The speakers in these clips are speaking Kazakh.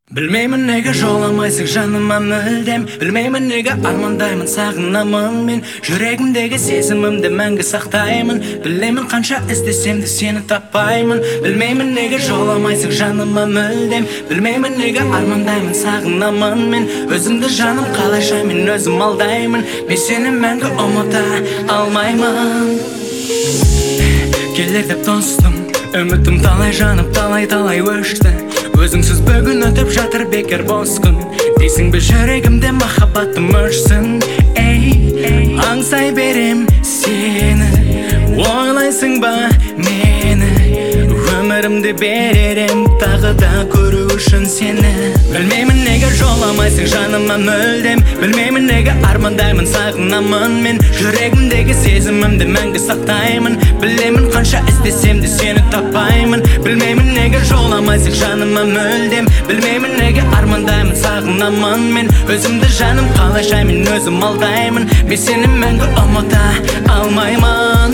Білмеймін неге жоламайсың жаныма мүлдем, білмеймін неге армандаймын сағынамын мен. Жүрегімдегі сезімімді мәңгі сақтаймын, білемін қанша іздесем де сені таппаймын. Білмеймін неге жоламайсың жаныма мүлдем, білмеймін неге армандаймын сағынамын мен. Өзімді жаным қалайша мен өзім алдаймын, мен сені мәңгі ұмыта алмаймын. Келер деп тостым, үмітім талай жанып талай өшті. Өзіңсіз бүгін өтіп жатыр бекер бос күн. Дейсің бе жүрегімде махаббатым өршсін. Ей, аңсай берем сені, ойлайсың ба мені? Өмірімді беререм тағы да көру үшін сені. Білмеймін неге жоламайсың жаныма мүлдем, білмеймін неге армандаймын сағынамын мен. Жүрегімдегі сезімімді мәңгі сақтаймын, білемін қанша іздесем де сені таппаймын. Білмеймін неге жоламайсың жаныма мүлдем, білмеймін неге армандаймын сағынамын мен. Өзімді жаным қалайша мен өзім алдаймын, мен сені мәңгі ұмыта алмаймын.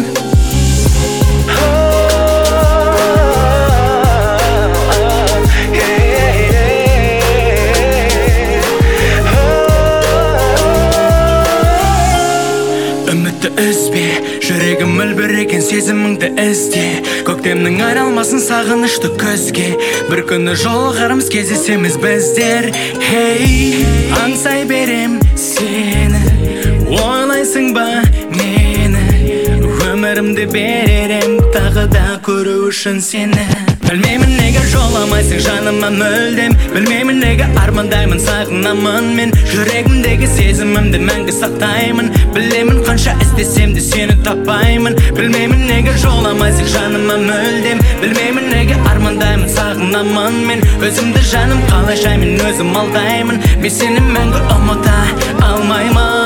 Үмітті үзбе, жүрегім үлбіреген сезіміңді ізде. Көктемнің айналмасын сағынышты көзге, бір күні жолығарымыз кездесеміз біздер. Хей, аңсай берем сені, ойлайсың ба мені? Өмірімді беререм тағы да көру үшін сені. Білмеймін неге жоламайсың жаныма мүлдем, білмеймін неге армандаймын сағынамын мен. Жүрегімдегі сезімімді мәңгі сақтаймын, білемін қанша іздесем де сені таппаймын. Білмеймін неге жоламайсың жаныма мүлдем, білмеймін неге армандаймын сағынамын мен. Өзімді жаным қалайша мен өзім алдаймын, мен сені мәңгі ұмыта алмаймын.